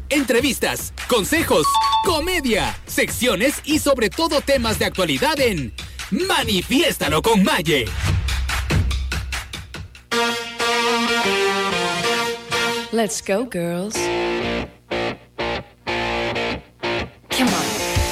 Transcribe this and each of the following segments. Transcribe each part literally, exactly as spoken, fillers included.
entrevistas, consejos, comedia, secciones y sobre todo temas de actualidad en Manifiéstalo con Maye. Let's go, girls. Come on.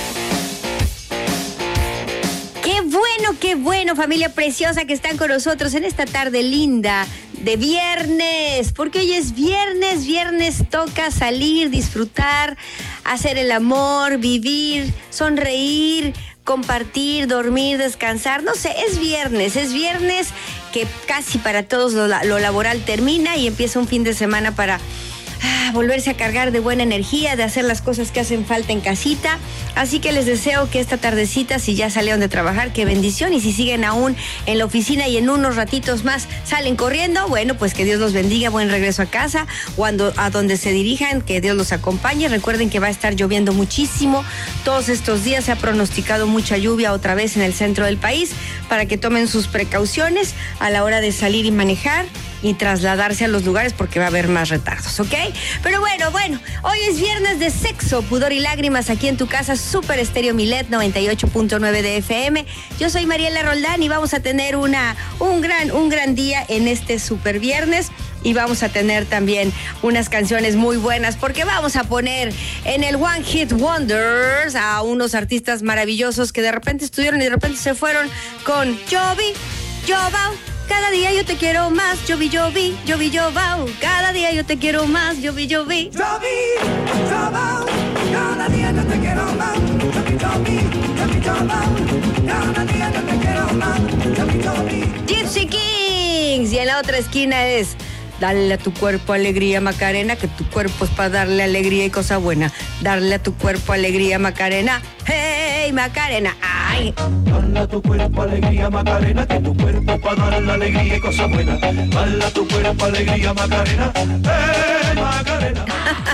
Qué bueno, qué bueno, familia preciosa que están con nosotros en esta tarde linda de viernes, porque hoy es viernes, viernes toca salir, disfrutar, hacer el amor, vivir, sonreír, compartir, dormir, descansar, no sé, es viernes, es viernes que casi para todos lo, lo laboral termina y empieza un fin de semana para ah, volverse a cargar de buena energía, de hacer las cosas que hacen falta en casita. Así que les deseo que esta tardecita, si ya salieron de trabajar, qué bendición, y si siguen aún en la oficina y en unos ratitos más salen corriendo, bueno, pues que Dios los bendiga, buen regreso a casa, o a donde se dirijan, que Dios los acompañe. Recuerden que va a estar lloviendo muchísimo, todos estos días se ha pronosticado mucha lluvia otra vez en el centro del país, para que tomen sus precauciones a la hora de salir y manejar y trasladarse a los lugares, porque va a haber más retardos, ¿ok? Pero bueno, bueno, hoy es viernes de sexo, pudor y lágrimas aquí en tu casa, Super Estéreo Milet noventa y ocho punto nueve de F M. Yo soy Mariela Roldán y vamos a tener una, un, gran, un gran día en este super viernes. Y vamos a tener también unas canciones muy buenas, porque vamos a poner en el One Hit Wonders a unos artistas maravillosos que de repente estuvieron y de repente se fueron con Jovi, Jovao. Cada día yo te quiero más, yo vi, yo vi, yo vi, yo vao. Cada día yo te quiero más, yo vi, yo vi. Yo vi, yo vao. Cada día yo te quiero más, yo vi, yo vi, yo vi, yo vao. Cada día yo te quiero más, yo vi, yo vi. Gypsy Kings. Y en la otra esquina es: dale a tu cuerpo alegría, Macarena, que tu cuerpo es para darle alegría y cosa buena. Darle a tu cuerpo alegría, Macarena. ¡Hey, Macarena! ¡Ay! Dale a tu cuerpo alegría, Macarena, que tu cuerpo para darle alegría y cosa buena. Dale a tu cuerpo alegría, Macarena. ¡Hey, Macarena!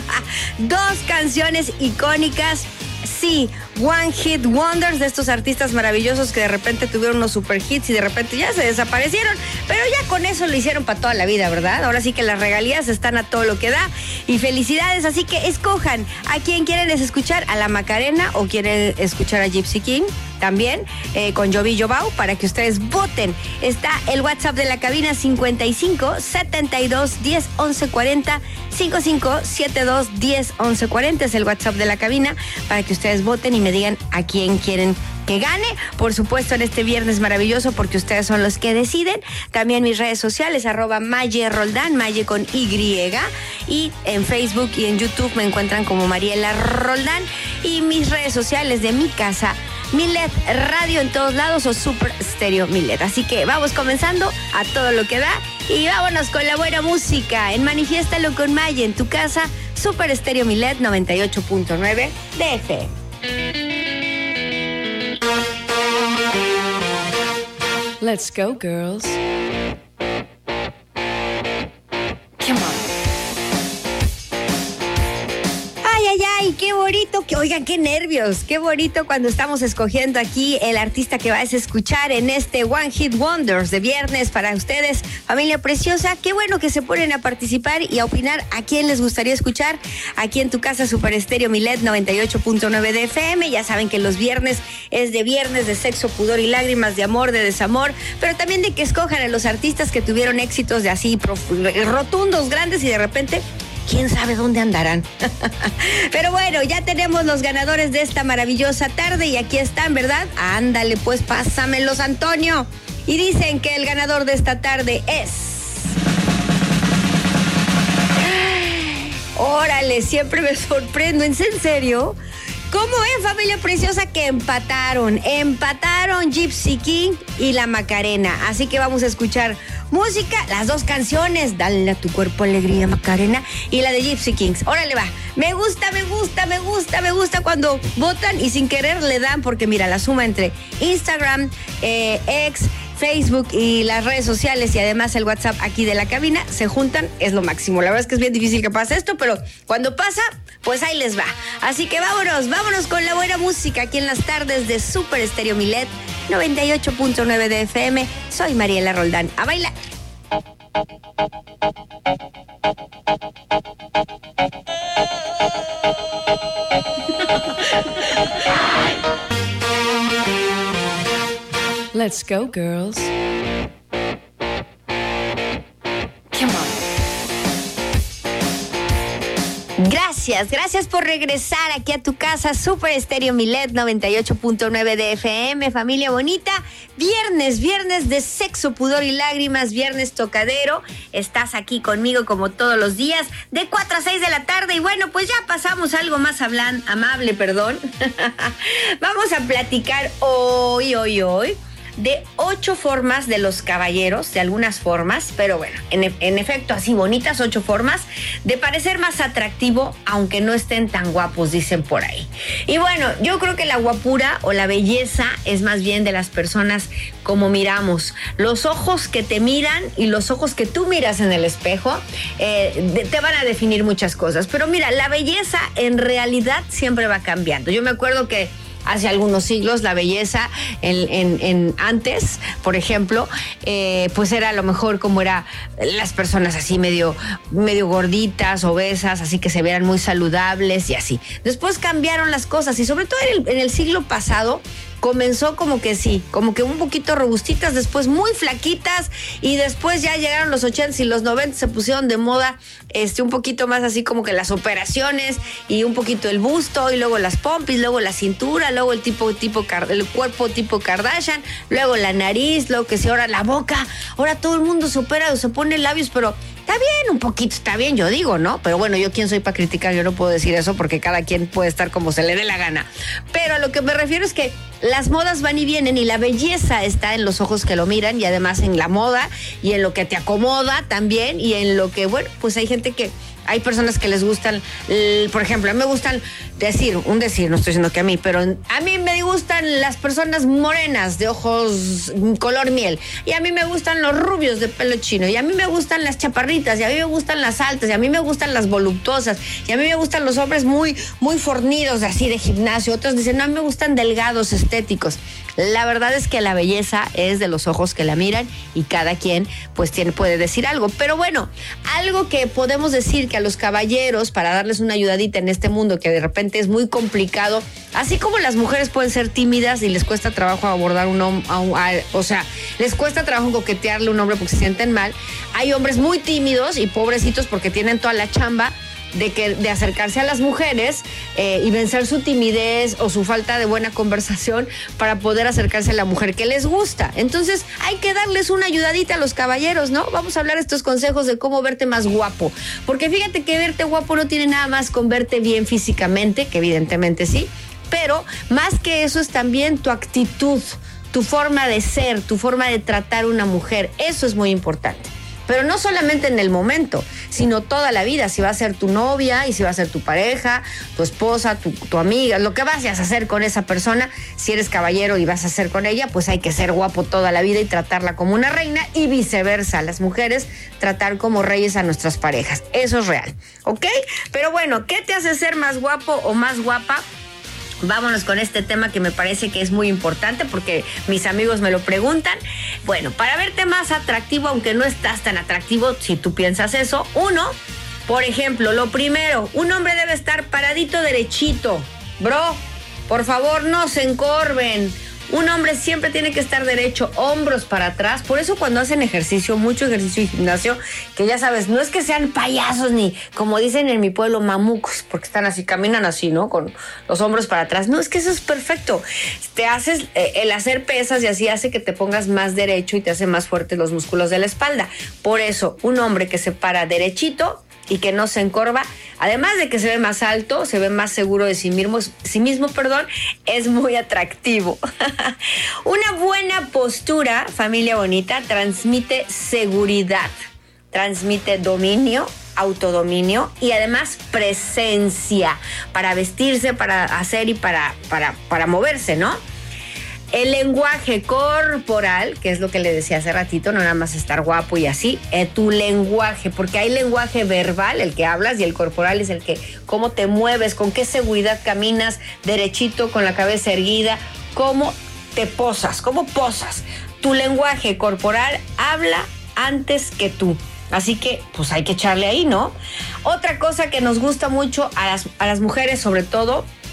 Dos canciones icónicas. Sí, One Hit Wonders de estos artistas maravillosos que de repente tuvieron unos super hits y de repente ya se desaparecieron, pero ya con eso lo hicieron para toda la vida, ¿verdad? Ahora sí que las regalías están a todo lo que da y felicidades, así que escojan a quién quieren escuchar, a la Macarena o quieren escuchar a Gypsy King también, eh, con Jovi Jovao, para que ustedes voten. Está el WhatsApp de la cabina cincuenta y cinco, setenta y dos, diez, once, cuarenta, cincuenta y cinco, setenta y dos, diez, once, cuarenta es el WhatsApp de la cabina para que ustedes voten y me digan a quién quieren que gane, por supuesto en este viernes maravilloso, porque ustedes son los que deciden. También mis redes sociales, arroba Maye Roldán, Maye con Y, y en Facebook y en YouTube me encuentran como Mariela Roldán, y mis redes sociales de mi casa, Milet Radio en todos lados, o Super Estéreo Milet. Así que vamos comenzando a todo lo que da y vámonos con la buena música en Manifiéstalo con Maye en tu casa, Super Estéreo Milet noventa y ocho punto nueve de F M. Let's go, girls. Come on. Ay, ay, ay, qué bonito, que oigan, qué nervios, qué bonito cuando estamos escogiendo aquí el artista que vas a escuchar en este One Hit Wonders de viernes para ustedes, familia preciosa. Qué bueno que se ponen a participar y a opinar a quién les gustaría escuchar aquí en tu casa, Super Estéreo Milet noventa y ocho punto nueve de F M. Ya saben que los viernes es de viernes de sexo, pudor y lágrimas, de amor, de desamor, pero también de que escojan a los artistas que tuvieron éxitos de así prof- rotundos, grandes, y de repente quién sabe dónde andarán. Pero bueno, ya tenemos los ganadores de esta maravillosa tarde y aquí están, ¿verdad? Ándale, pues pásamelos, Antonio. Y dicen que el ganador de esta tarde es... Órale, siempre me sorprendo. ¿En serio? ¿Cómo es, familia preciosa, que empataron? Empataron Gypsy King y la Macarena. Así que vamos a escuchar música, las dos canciones, Dale a tu cuerpo alegría, Macarena, y la de Gypsy Kings. Órale, va. Me gusta, me gusta, me gusta, me gusta cuando votan y sin querer le dan, porque mira, la suma entre Instagram, eh, X, Facebook y las redes sociales y además el WhatsApp aquí de la cabina se juntan, es lo máximo. La verdad es que es bien difícil que pase esto, pero cuando pasa, pues ahí les va. Así que vámonos, vámonos con la buena música aquí en las tardes de Super Estéreo Milet noventa y ocho punto nueve de F M. Soy Mariela Roldán. ¡A bailar! Oh Let's go, girls. Come on. Gracias, gracias por regresar aquí a tu casa, Super Estéreo Milet noventa y ocho punto nueve de F M, familia bonita. Viernes, viernes de sexo, pudor y lágrimas, viernes tocadero. Estás aquí conmigo como todos los días, de cuatro a seis de la tarde. Y bueno, pues ya pasamos a algo más hablan, amable, perdón. Vamos a platicar hoy, hoy, hoy. de ocho formas de los caballeros, de algunas formas, pero bueno, en, en efecto, así bonitas, ocho formas de parecer más atractivo, aunque no estén tan guapos, dicen por ahí. Y bueno, yo creo que la guapura o la belleza es más bien de las personas como miramos. Los ojos que te miran y los ojos que tú miras en el espejo eh, de, te van a definir muchas cosas. Pero mira, la belleza en realidad siempre va cambiando. Yo me acuerdo que hace algunos siglos la belleza en, en, en antes, por ejemplo, eh, pues era a lo mejor como era las personas así medio, medio gorditas, obesas, así que se vean muy saludables y así. Después cambiaron las cosas y sobre todo en el, en el siglo pasado comenzó como que sí, como que un poquito robustitas, después muy flaquitas y después ya llegaron los ochentas y los noventas, se pusieron de moda este un poquito más así como que las operaciones y un poquito el busto y luego las pompis, luego la cintura, luego el tipo tipo el cuerpo tipo Kardashian, luego la nariz, luego que si ahora la boca, ahora todo el mundo se opera o se pone labios, pero está bien, un poquito está bien, yo digo, ¿no? Pero bueno, yo quién soy para criticar, yo no puedo decir eso porque cada quien puede estar como se le dé la gana. Pero a lo que me refiero es que las modas van y vienen y la belleza está en los ojos que lo miran y además en la moda y en lo que te acomoda también y en lo que, bueno, pues hay gente que, hay personas que les gustan, por ejemplo, a mí me gustan decir, un decir, no estoy diciendo que a mí, pero a mí me gustan las personas morenas de ojos color miel y a mí me gustan los rubios de pelo chino y a mí me gustan las chaparritas y a mí me gustan las altas y a mí me gustan las voluptuosas y a mí me gustan los hombres muy, muy fornidos así de gimnasio. Otros dicen, no, a mí me gustan delgados, estéticos. La verdad es que la belleza es de los ojos que la miran y cada quien pues tiene, puede decir algo. Pero bueno, algo que podemos decir que a los caballeros, para darles una ayudadita en este mundo que de repente es muy complicado, así como las mujeres pueden ser tímidas y les cuesta trabajo abordar un hombre, o sea, les cuesta trabajo coquetearle a un hombre porque se sienten mal, hay hombres muy tímidos y pobrecitos porque tienen toda la chamba de que de acercarse a las mujeres eh, y vencer su timidez o su falta de buena conversación para poder acercarse a la mujer que les gusta. Entonces hay que darles una ayudadita a los caballeros, ¿no? Vamos a hablar estos consejos de cómo verte más guapo, porque fíjate que verte guapo no tiene nada más con verte bien físicamente, que evidentemente sí, pero más que eso es también tu actitud, tu forma de ser, tu forma de tratar a una mujer. Eso es muy importante. Pero no solamente en el momento, sino toda la vida. Si va a ser tu novia y si va a ser tu pareja, tu esposa, tu, tu amiga, lo que vayas a hacer con esa persona, si eres caballero y vas a hacer con ella, pues hay que ser guapo toda la vida y tratarla como una reina y viceversa. Las mujeres tratar como reyes a nuestras parejas. Eso es real, ¿ok? Pero bueno, ¿qué te hace ser más guapo o más guapa? Vámonos con este tema que me parece que es muy importante porque mis amigos me lo preguntan. Bueno, para verte más atractivo, aunque no estás tan atractivo, si tú piensas eso, uno, por ejemplo, lo primero, un hombre debe estar paradito derechito. Bro, por favor, no se encorven. Un hombre siempre tiene que estar derecho, hombros para atrás. Por eso cuando hacen ejercicio, mucho ejercicio y gimnasio, que ya sabes, no es que sean payasos ni, como dicen en mi pueblo, mamucos, porque están así, caminan así, ¿no? Con los hombros para atrás. No, es que eso es perfecto. Te haces, eh, el hacer pesas y así hace que te pongas más derecho y te hace más fuertes los músculos de la espalda. Por eso, un hombre que se para derechito y que no se encorva, además de que se ve más alto, se ve más seguro de sí mismo, sí mismo, perdón, es muy atractivo. Una buena postura, familia bonita, transmite seguridad, transmite dominio, autodominio y además presencia para vestirse, para hacer y para, para, para moverse, ¿no? El lenguaje corporal, que es lo que le decía hace ratito, no nada más estar guapo y así, eh, tu lenguaje, porque hay lenguaje verbal, el que hablas, y el corporal es el que, cómo te mueves, con qué seguridad caminas, derechito, con la cabeza erguida, cómo te posas, cómo posas. Tu lenguaje corporal habla antes que tú. Así que, pues hay que echarle ahí, ¿no? Otra cosa que nos gusta mucho a las, a las mujeres, sobre todo,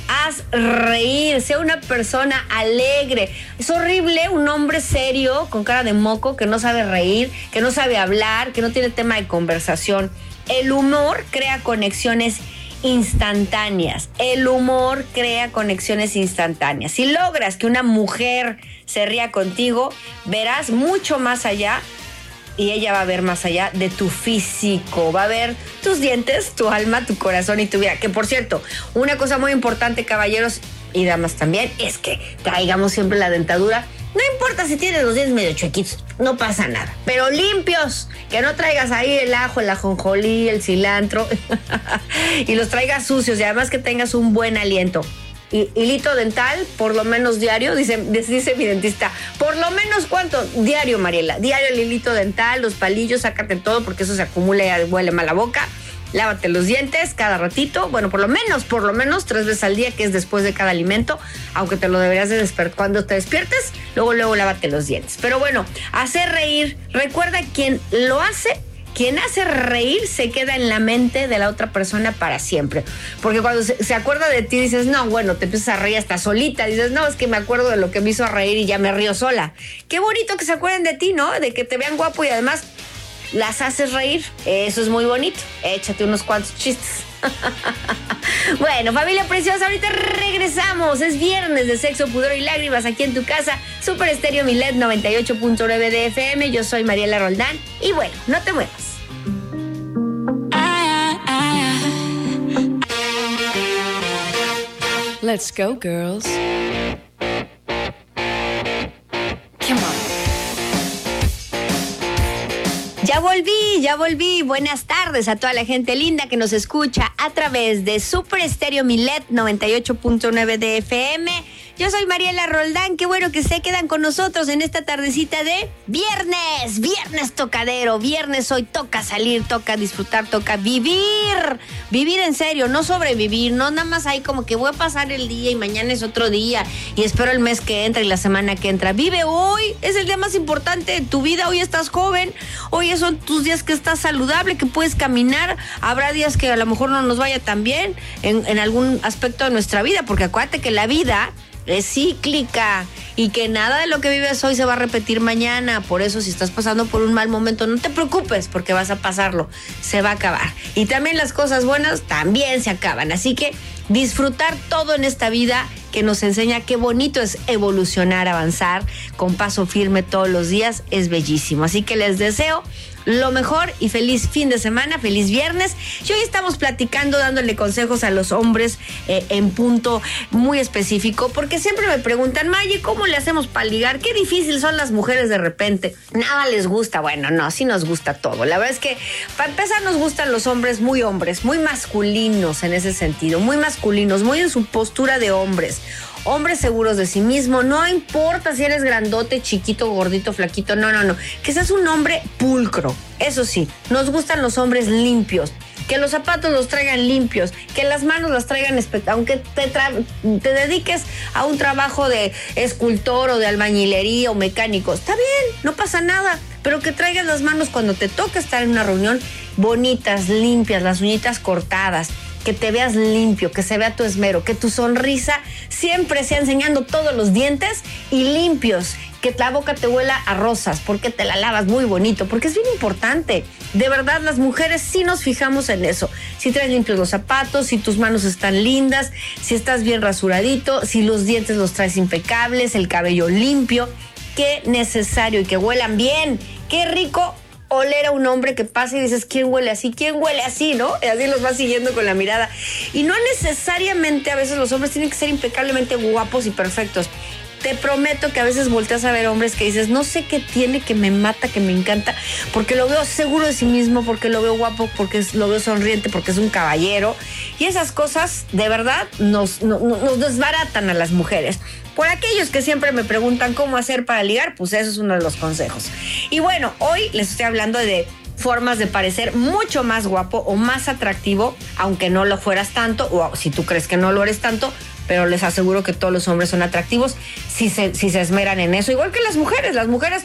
haz reír, sea una persona alegre. Es horrible un hombre serio, con cara de moco, que no sabe reír, que no sabe hablar, que no tiene tema de conversación. El humor crea conexiones instantáneas. El humor crea conexiones instantáneas. Si logras que una mujer se ría contigo, verás mucho más allá y ella va a ver más allá de tu físico. Va a ver tus dientes, tu alma, tu corazón y tu vida. Que por cierto, una cosa muy importante, caballeros y damas también, es que traigamos siempre la dentadura. No importa si tienes los dientes medio chuequitos, no pasa nada. Pero limpios, que no traigas ahí el ajo, el ajonjolí, el cilantro y los traigas sucios y además que tengas un buen aliento. Y, hilito dental, por lo menos diario, dice, dice mi dentista. Por lo menos, ¿cuánto? Diario, Mariela. Diario el hilito dental, los palillos, sácate todo porque eso se acumula y huele mal la boca. Lávate los dientes cada ratito, bueno, por lo menos, por lo menos tres veces al día, que es después de cada alimento, aunque te lo deberías de despertar cuando te despiertes, luego, luego lávate los dientes. Pero bueno, hacer reír, recuerda, quien lo hace, quien hace reír se queda en la mente de la otra persona para siempre. Porque cuando se, se acuerda de ti, dices, no, bueno, te empiezas a reír hasta solita. Dices, no, es que me acuerdo de lo que me hizo reír y ya me río sola. Qué bonito que se acuerden de ti, ¿no? De que te vean guapo y además las haces reír. Eso es muy bonito. Échate unos cuantos chistes. Bueno, familia preciosa, ahorita regresamos. Es viernes de Sexo, Pudor y Lágrimas aquí en tu casa. Super Estéreo Milet noventa y ocho punto nueve de F M. Yo soy Mariela Roldán. Y bueno, no te muevas. Let's go, girls. Come on. Ya volví, ya volví. Buenas tardes a toda la gente linda que nos escucha a través de Super Estéreo Milet noventa y ocho punto nueve de F M. Yo soy Mariela Roldán. Qué bueno que se quedan con nosotros en esta tardecita de viernes. Viernes tocadero. Viernes hoy toca salir, toca disfrutar, toca vivir. Vivir en serio, no sobrevivir. No nada más ahí como que voy a pasar el día y mañana es otro día y espero el mes que entra y la semana que entra. Vive hoy. Es el día más importante de tu vida. Hoy estás joven. Hoy son tus días que estás saludable, que puedes caminar. Habrá días que a lo mejor no nos vaya tan bien en, en algún aspecto de nuestra vida, porque acuérdate que la vida es cíclica y que nada de lo que vives hoy se va a repetir mañana. Por eso, si estás pasando por un mal momento, no te preocupes porque vas a pasarlo, se va a acabar. Y también las cosas buenas también se acaban, así que disfrutar todo en esta vida que nos enseña qué bonito es evolucionar, avanzar con paso firme todos los días, es bellísimo. Así que les deseo lo mejor y feliz fin de semana, feliz viernes. Y hoy estamos platicando, dándole consejos a los hombres eh, en punto muy específico, porque siempre me preguntan, Maye, ¿cómo le hacemos para ligar? Qué difícil son las mujeres de repente. Nada les gusta. Bueno, no, sí nos gusta todo. La verdad es que para empezar nos gustan los hombres muy hombres, muy masculinos en ese sentido, muy masculinos, muy en su postura de hombres. Hombres seguros de sí mismo, no importa si eres grandote, chiquito, gordito, flaquito, no, no, no. Que seas un hombre pulcro. Eso sí, nos gustan los hombres limpios. Que los zapatos los traigan limpios, que las manos las traigan espectaculares. Aunque te, tra- te dediques a un trabajo de escultor o de albañilería o mecánico, está bien, no pasa nada. Pero que traigas las manos cuando te toca estar en una reunión bonitas, limpias, las uñitas cortadas. Que te veas limpio, que se vea tu esmero, que tu sonrisa siempre sea enseñando todos los dientes y limpios, que la boca te huela a rosas, porque te la lavas muy bonito, porque es bien importante. De verdad, las mujeres sí nos fijamos en eso. Si traes limpios los zapatos, si tus manos están lindas, si estás bien rasuradito, si los dientes los traes impecables, el cabello limpio. Qué necesario y que huelan bien. Qué rico oler a un hombre que pasa y dices, ¿quién huele así? ¿Quién huele así? ¿No? Y así los vas siguiendo con la mirada. Y no necesariamente a veces los hombres tienen que ser impecablemente guapos y perfectos. Te prometo que a veces volteas a ver hombres que dices, no sé qué tiene, que me mata, que me encanta, porque lo veo seguro de sí mismo, porque lo veo guapo, porque lo veo sonriente, porque es un caballero. Y esas cosas, de verdad, nos, no, nos desbaratan a las mujeres. Por aquellos que siempre me preguntan cómo hacer para ligar, pues eso es uno de los consejos. Y bueno, hoy les estoy hablando de formas de parecer mucho más guapo o más atractivo, aunque no lo fueras tanto, o si tú crees que no lo eres tanto, pero les aseguro que todos los hombres son atractivos si se, si se esmeran en eso. Igual que las mujeres, las mujeres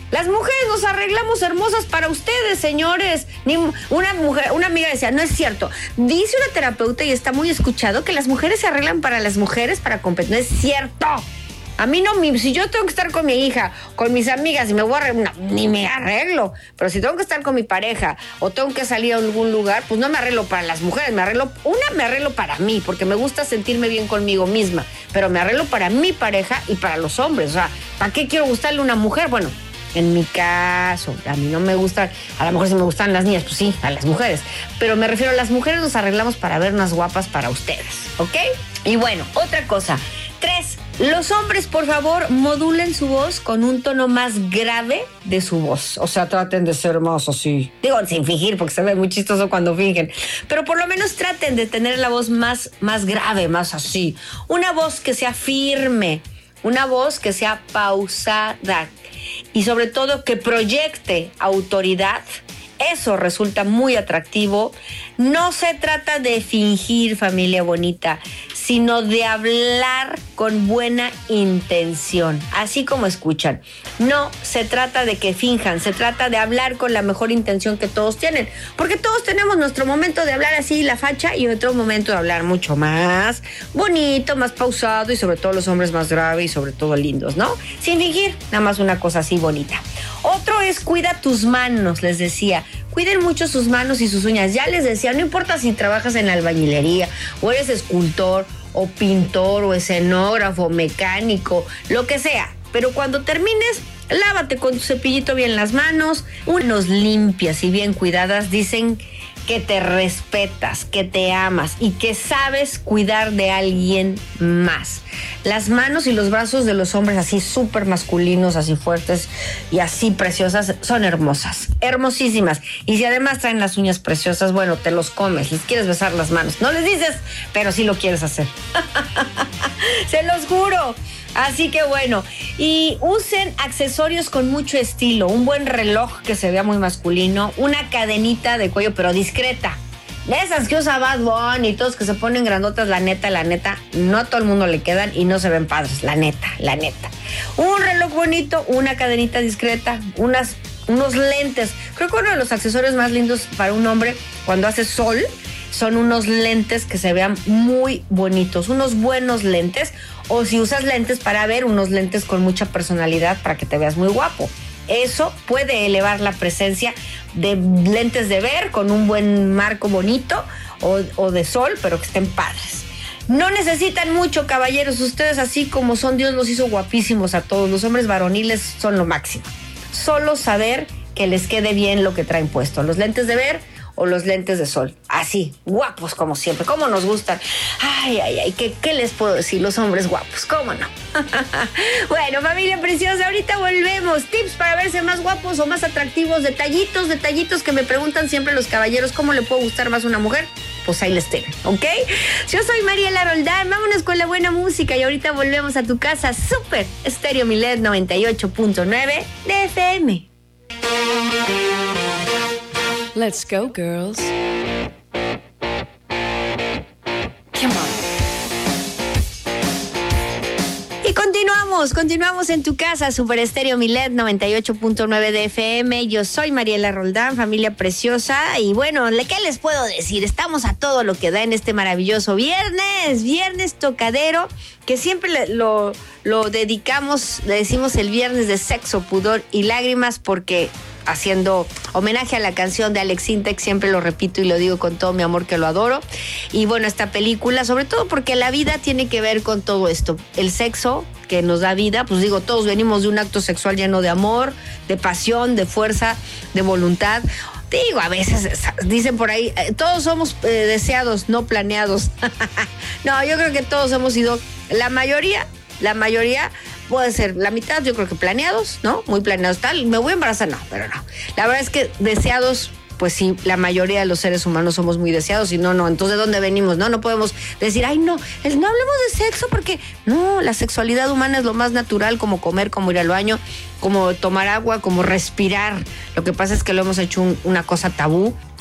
Las mujeres nos arreglamos hermosas para ustedes, señores. Ni una mujer, una amiga decía, no es cierto. Dice una terapeuta y está muy escuchado que las mujeres se arreglan para las mujeres para competir. No es cierto. A mí no, mi, si yo tengo que estar con mi hija, con mis amigas y me voy a arreglar, no, ni me arreglo. Pero si tengo que estar con mi pareja o tengo que salir a algún lugar, pues no me arreglo para las mujeres, me arreglo, una me arreglo para mí, porque me gusta sentirme bien conmigo misma, pero me arreglo para mi pareja y para los hombres. O sea, ¿para qué quiero gustarle a una mujer? Bueno, en mi caso, a mí no me gustan, a lo mejor si me gustan las niñas, pues sí, a las mujeres. Pero me refiero a las mujeres, nos arreglamos para vernos guapas para ustedes, ¿ok? Y bueno, otra cosa. Tres, los hombres, por favor, modulen su voz con un tono más grave de su voz. O sea, traten de ser más así. Digo, sin fingir, porque se ve muy chistoso cuando fingen. Pero por lo menos traten de tener la voz más, más grave, más así. Una voz que sea firme, una voz que sea pausada y sobre todo que proyecte autoridad. Eso resulta muy atractivo. No se trata de fingir, familia bonita, sino de hablar con buena intención, así como escuchan. No se trata de que finjan, se trata de hablar con la mejor intención que todos tienen, porque todos tenemos nuestro momento de hablar así, la facha, y otro momento de hablar mucho más bonito, más pausado, y sobre todo los hombres más graves y sobre todo lindos, ¿no? Sin fingir, nada más una cosa así bonita. Otro es cuida tus manos, les decía. Cuiden mucho sus manos y sus uñas. Ya les decía, no importa si trabajas en albañilería o eres escultor o pintor o escenógrafo, mecánico, lo que sea. Pero cuando termines, lávate con tu cepillito bien las manos, unos limpias y bien cuidadas. Dicen que te respetas, que te amas y que sabes cuidar de alguien más. Las manos y los brazos de los hombres así súper masculinos, así fuertes y así preciosas, son hermosas, hermosísimas. Y si además traen las uñas preciosas, bueno, te los comes, les quieres besar las manos. No les dices, pero sí lo quieres hacer. Se los juro. Así que bueno, y usen accesorios con mucho estilo, un buen reloj que se vea muy masculino, una cadenita de cuello pero discreta. De esas que usa Bad Bunny y todos que se ponen grandotas, la neta, la neta, no a todo el mundo le quedan y no se ven padres, la neta, la neta. Un reloj bonito, una cadenita discreta, unas, unos lentes. Creo que uno de los accesorios más lindos para un hombre cuando hace sol son unos lentes que se vean muy bonitos, unos buenos lentes, o si usas lentes para ver, unos lentes con mucha personalidad para que te veas muy guapo. Eso puede elevar la presencia de lentes de ver con un buen marco bonito o, o de sol, pero que estén padres. No necesitan mucho, caballeros, ustedes así como son, Dios los hizo guapísimos a todos. Los hombres varoniles son lo máximo. Solo saber que les quede bien lo que traen puesto, los lentes de ver o los lentes de sol. Así, guapos como siempre. ¿Cómo nos gustan? Ay, ay, ay, ¿qué, qué les puedo decir? Los hombres guapos, ¿cómo no? Bueno, familia preciosa, ahorita volvemos. Tips para verse más guapos o más atractivos. Detallitos, detallitos que me preguntan siempre los caballeros. ¿Cómo le puedo gustar más a una mujer? Pues ahí les tengo, ¿ok? Yo soy Mariela Roldán. Vámonos con la buena música y ahorita volvemos a tu casa. Súper Estéreo Milet noventa y ocho punto nueve de F M. Let's go, girls. Come on. Y continuamos, continuamos en tu casa, Super Estéreo Milet noventa y ocho punto nueve de F M. Yo soy Mariela Roldán, familia preciosa. Y bueno, ¿qué les puedo decir? Estamos a todo lo que da en este maravilloso viernes, viernes tocadero, que siempre lo, lo dedicamos, le decimos el viernes de sexo, pudor y lágrimas, porque haciendo homenaje a la canción de Alex Sintek, siempre lo repito y lo digo con todo mi amor que lo adoro. Y bueno, esta película, sobre todo porque la vida tiene que ver con todo esto. El sexo que nos da vida, pues digo, todos venimos de un acto sexual lleno de amor, de pasión, de fuerza, de voluntad. Digo, a veces dicen por ahí, eh, todos somos eh, deseados, no planeados. No, yo creo que todos hemos sido, la mayoría, la mayoría... Puede ser la mitad, yo creo que planeados, ¿no? Muy planeados, tal. Me voy a embarazar, no, pero no. La verdad es que deseados, pues sí, la mayoría de los seres humanos somos muy deseados y no, no. Entonces, ¿de dónde venimos? No, no podemos decir, ay, no, no hablemos de sexo porque, no, la sexualidad humana es lo más natural, como comer, como ir al baño, como tomar agua, como respirar. Lo que pasa es que lo hemos hecho un, una cosa tabú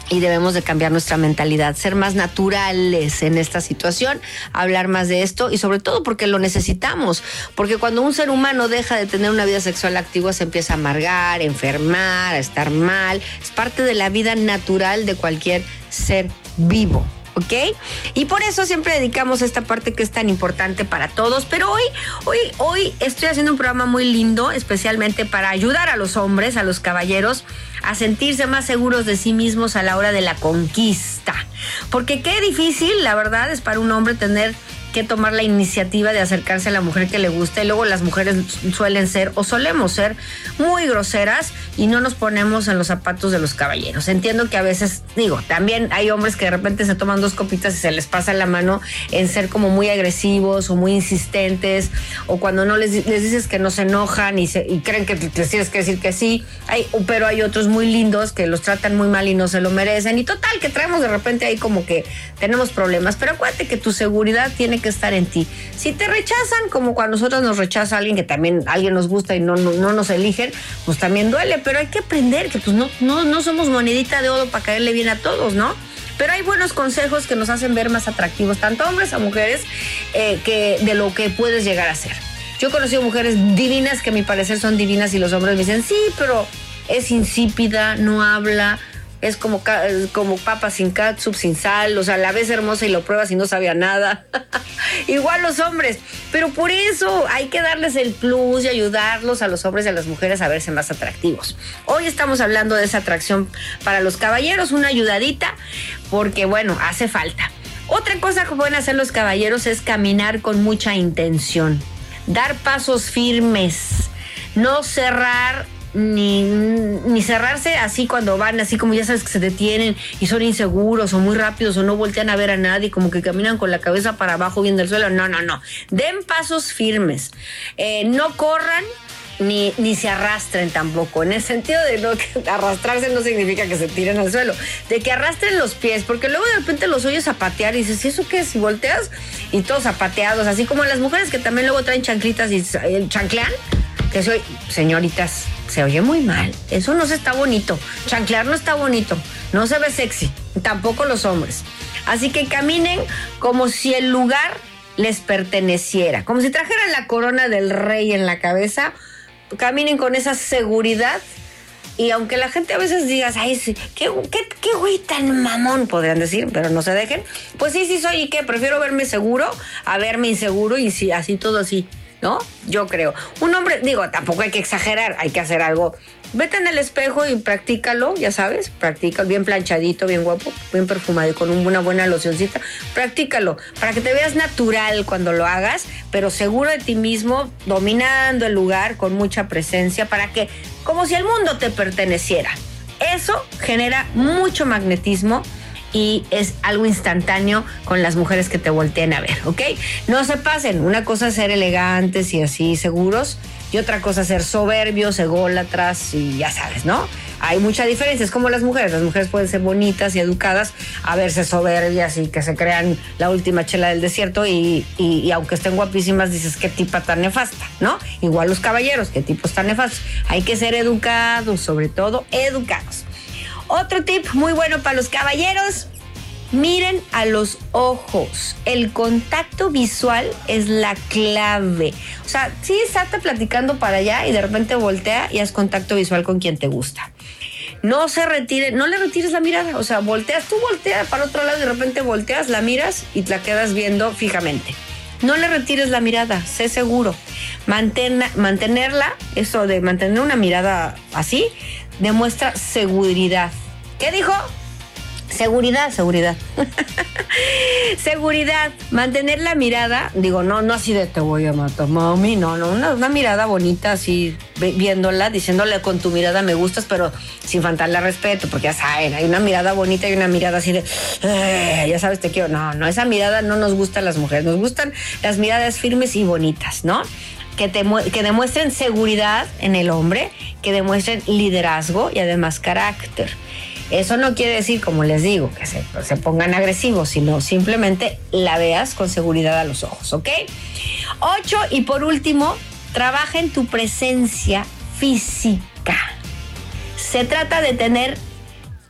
Y debemos de cambiar nuestra mentalidad, ser más naturales en esta situación, hablar más de esto y sobre todo porque lo necesitamos. Porque cuando un ser humano deja de tener una vida sexual activa se empieza a amargar, a enfermar, a estar mal. Es parte de la vida natural de cualquier ser vivo. ¿Ok? Y por eso siempre dedicamos esta parte que es tan importante para todos. Pero hoy, hoy, hoy estoy haciendo un programa muy lindo, especialmente para ayudar a los hombres, a los caballeros, a sentirse más seguros de sí mismos a la hora de la conquista. Porque qué difícil, la verdad, es para un hombre tener que tomar la iniciativa de acercarse a la mujer que le gusta, y luego las mujeres suelen ser o solemos ser muy groseras y no nos ponemos en los zapatos de los caballeros. Entiendo que a veces, digo, también hay hombres que de repente se toman dos copitas y se les pasa la mano en ser como muy agresivos o muy insistentes, o cuando no les, les dices que no se enojan y, se, y creen que les tienes que decir que sí. Hay, pero hay otros muy lindos que los tratan muy mal y no se lo merecen, y total que traemos de repente ahí como que tenemos problemas. Pero acuérdate que tu seguridad tiene que estar en ti. Si te rechazan, como cuando nosotros nos rechaza alguien que también alguien nos gusta y no, no, no nos eligen, pues también duele, pero hay que aprender que pues no, no, no somos monedita de oro para caerle bien a todos, ¿no? Pero hay buenos consejos que nos hacen ver más atractivos, tanto a hombres a mujeres, eh, que de lo que puedes llegar a ser. Yo he conocido mujeres divinas que a mi parecer son divinas y los hombres me dicen, sí, pero es insípida, no habla, es como, como papa sin catsup, sin sal, o sea, la ves hermosa y lo pruebas y no sabe a nada. Igual los hombres, pero por eso hay que darles el plus y ayudarlos a los hombres y a las mujeres a verse más atractivos. Hoy estamos hablando de esa atracción para los caballeros, una ayudadita, porque bueno, hace falta. Otra cosa que pueden hacer los caballeros es caminar con mucha intención, dar pasos firmes, no cerrar Ni, ni cerrarse así cuando van, así como ya sabes que se detienen y son inseguros o muy rápidos o no voltean a ver a nadie, como que caminan con la cabeza para abajo viendo el suelo. No, no, no. Den pasos firmes. Eh, no corran ni, ni se arrastren tampoco. En el sentido de no que arrastrarse no significa que se tiren al suelo, de que arrastren los pies, porque luego de repente los oyes zapatear y dices, ¿y eso qué es? Y volteas y todos zapateados, así como las mujeres que también luego traen chanclitas y chanclean. Que soy, señoritas, se oye muy mal. Eso no se está bonito. Chanclear no está bonito. No se ve sexy. Tampoco los hombres. Así que caminen como si el lugar les perteneciera. Como si trajeran la corona del rey en la cabeza. Caminen con esa seguridad. Y aunque la gente a veces diga, ay, sí, qué, qué, qué güey tan mamón, podrían decir, pero no se dejen. Pues sí, sí soy, ¿y qué? Prefiero verme seguro a verme inseguro y sí, así todo así. ¿No? Yo creo. Un hombre, digo, tampoco hay que exagerar, hay que hacer algo. Vete en el espejo y practícalo, ya sabes, practícalo bien planchadito, bien guapo, bien perfumado y con una buena locioncita. Practícalo para que te veas natural cuando lo hagas, pero seguro de ti mismo, dominando el lugar con mucha presencia, para que, como si el mundo te perteneciera. Eso genera mucho magnetismo y es algo instantáneo con las mujeres que te volteen a ver, ¿ok? No se pasen. Una cosa es ser elegantes y así seguros, y otra cosa es ser soberbios, ególatras y ya sabes, ¿no? Hay mucha diferencia. Es como las mujeres. Las mujeres pueden ser bonitas y educadas, a verse soberbias y que se crean la última chela del desierto y, y, y aunque estén guapísimas, dices, qué tipa tan nefasta, ¿no? Igual los caballeros, qué tipos tan nefastos. Hay que ser educados, sobre todo educados. Otro tip muy bueno para los caballeros: miren a los ojos. El contacto visual es la clave. O sea, sí, estate platicando para allá y de repente voltea y haz contacto visual con quien te gusta. No se retire, no le retires la mirada. O sea, volteas, tú volteas para otro lado y de repente volteas, la miras y te la quedas viendo fijamente. No le retires la mirada, sé seguro. Mantén, mantenerla, eso de mantener una mirada así, demuestra seguridad. ¿Qué dijo? Seguridad, seguridad. Seguridad. Mantener la mirada, digo, no, no así de te voy a matar, mami, no, no, una, una mirada bonita así, viéndola, diciéndole con tu mirada me gustas, pero sin faltarle respeto, porque ya saben, hay una mirada bonita y una mirada así de, eh, ya sabes, te quiero. No, no, esa mirada no nos gusta a las mujeres, nos gustan las miradas firmes y bonitas, ¿no? Que, te, que demuestren seguridad en el hombre, que demuestren liderazgo y además carácter. Eso no quiere decir, como les digo, que se, se pongan agresivos, sino simplemente la veas con seguridad a los ojos, ¿ok? Ocho, y por último, trabaja en tu presencia física. Se trata de tener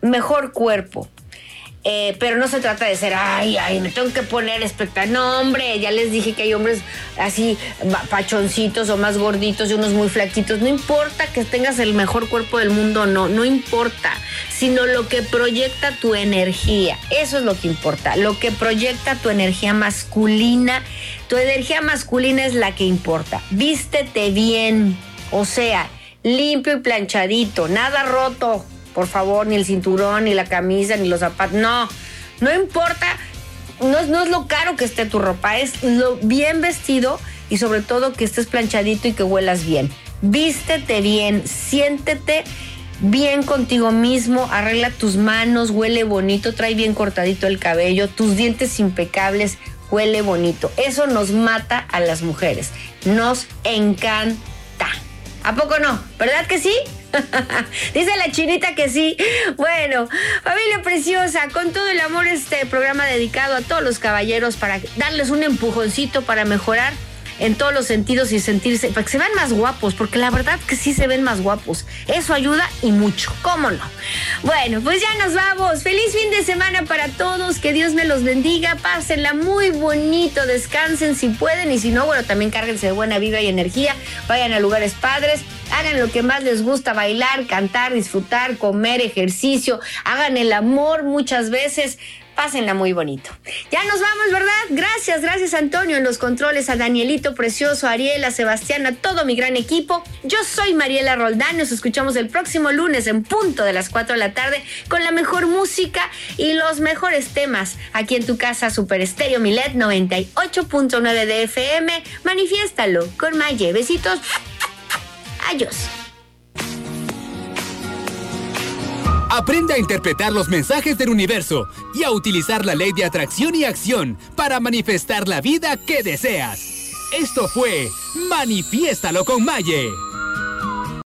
mejor cuerpo. Eh, pero no se trata de ser, ay, ay, me tengo que poner espectacular. No, hombre, ya les dije que hay hombres así pachoncitos o más gorditos y unos muy flaquitos. No importa que tengas el mejor cuerpo del mundo o no, no importa, sino lo que proyecta tu energía. Eso es lo que importa, lo que proyecta tu energía masculina. Tu energía masculina es la que importa. Vístete bien, o sea, limpio y planchadito, nada roto. Por favor, ni el cinturón, ni la camisa, ni los zapatos. No, no importa. No, no es lo caro que esté tu ropa, es lo bien vestido y sobre todo que estés planchadito y que huelas bien. Vístete bien, siéntete bien contigo mismo, arregla tus manos, huele bonito, trae bien cortadito el cabello, tus dientes impecables, huele bonito. Eso nos mata a las mujeres. Nos encanta. ¿A poco no? ¿Verdad que sí? Dice la chinita que sí. Bueno, familia preciosa, con todo el amor este programa dedicado a todos los caballeros para darles un empujoncito para mejorar en todos los sentidos y sentirse, para que se vean más guapos, porque la verdad que sí se ven más guapos. Eso ayuda y mucho, ¿cómo no? Bueno, pues ya nos vamos. Feliz fin de semana para todos, que Dios me los bendiga, pásenla muy bonito, descansen si pueden y si no, bueno, también cárguense de buena vibra y energía, vayan a lugares padres, hagan lo que más les gusta, bailar, cantar, disfrutar, comer, ejercicio, hagan el amor muchas veces. Pásenla muy bonito. Ya nos vamos, ¿verdad? Gracias, gracias Antonio en los controles, a Danielito Precioso, a Ariel, a Sebastián, a todo mi gran equipo. Yo soy Mariela Roldán, nos escuchamos el próximo lunes en punto de las cuatro de la tarde con la mejor música y los mejores temas aquí en tu casa Super Estéreo Milet noventa y ocho punto nueve de F M. Manifiéstalo con Maye. Besitos. Adiós. Aprende a interpretar los mensajes del universo y a utilizar la ley de atracción y acción para manifestar la vida que deseas. Esto fue Manifiéstalo con Maye.